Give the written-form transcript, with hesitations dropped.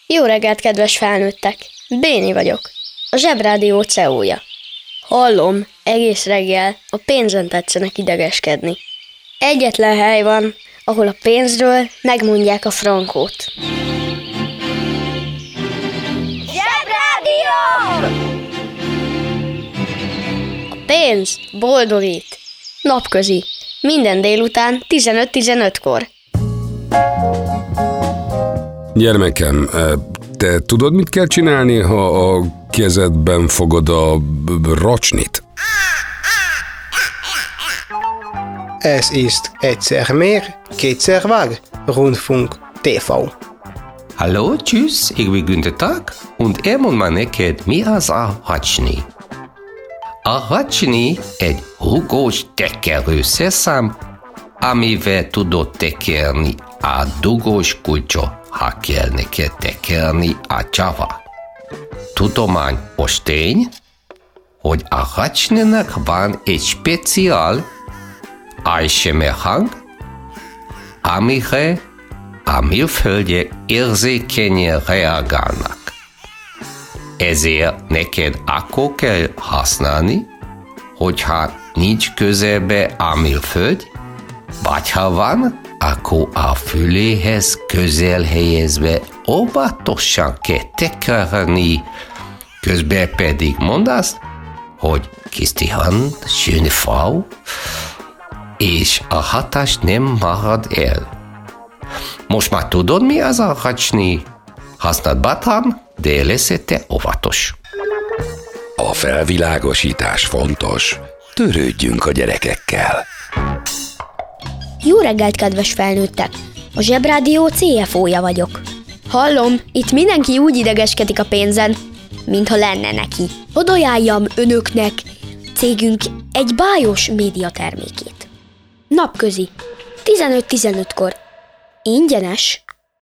Jó reggelt, kedves felnőttek! Béni vagyok, a Zsebrádió CEO-ja. Hallom, egész reggel a pénzen tetszenek idegeskedni. Egyetlen hely van, ahol a pénzről megmondják a frankót. Zsebrádió! A pénz boldogít. Napközi. Minden délután 15:15-kor. Gyermekem, te tudod, mit kell csinálni, ha a kezedben fogod a racsnit? Es ist egyszer mehr, kétszer vág, Rundfunk TV. Hallo, tschüss, ich bin Günther Tag und mond már neked, mi az a racsni. A racsni egy rugós tekerőszerszám, amivel tudod tekerni a dugós kutya, ha kell neked tekerni a csava. Tudomány most tény, hogy a racsninak van egy speciál ASMR-hang, amire a milföldjek érzékenyen reagálnak. Ezért neked akkor kell használni, hogyha nincs közelbe a milföld, vagy ha van, akkor a füléhez közel helyezve óvatosan kell tekerni, közben pedig mondd azt, hogy kis die Hand, schöne Frau, és a hatás nem marad el. Most már tudod, mi az a racsni? Használd bátran, de leszél te óvatos. A felvilágosítás fontos. Törődjünk a gyerekekkel. Jó reggelt, kedves felnőttek! A Zsebrádió CFO-ja vagyok. Hallom, itt mindenki úgy idegeskedik a pénzen, mintha lenne neki. Hadd ajánljam önöknek cégünk egy bájos médiatermékét. Napközi, 15:15-kor. Ingyenes.